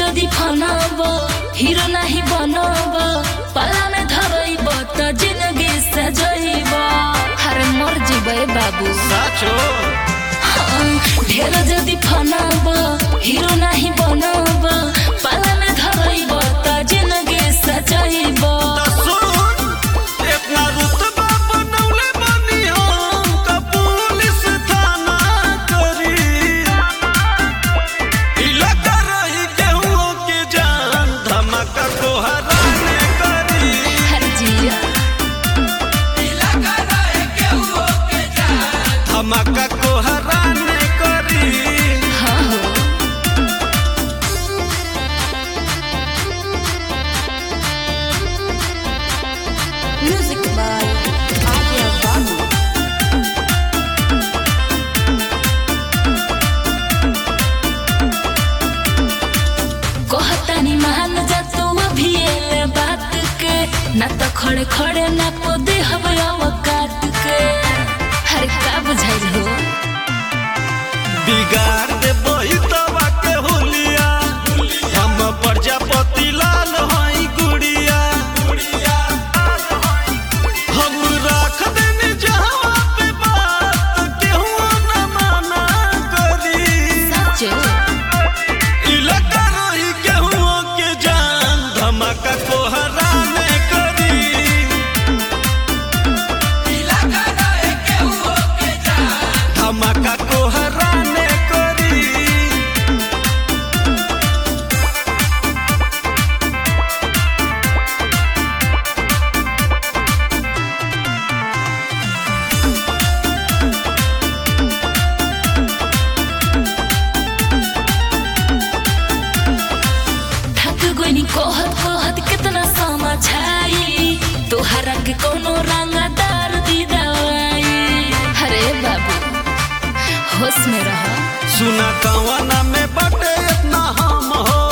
जदि फनाब हीरो नहीं बनब पाला में धरब त जिंदगी सजैब हर मर जीवे बाबू साचो ढेर जदि फनाब हीरो नहीं बनब पाला में धरब त जिंदगी सजैब धमाका को हराने करी म्यूजिक बाय आर्या बाबू कहतानी मान जा तू अभी एले बात के ना तो खड़े खड़े ना को दे हवे औकात के हर का बुझाई हो बिगाड़ दे बहितवा के होलिया हम प्रजापति लाल हई गुड़िया हम रख देने जहां पे बात केहू न माना करी सच्चे इलाका रही केहू के जान धमाका को हराने करी इलाका रहे केहू के जान धमाका को हराने करी थक गोनी कहत कितना समझाई तोहरा के कोनो रंगदार दी दवाई अरे बाबू होश में रह सुना कवना में बटे इतना हम हो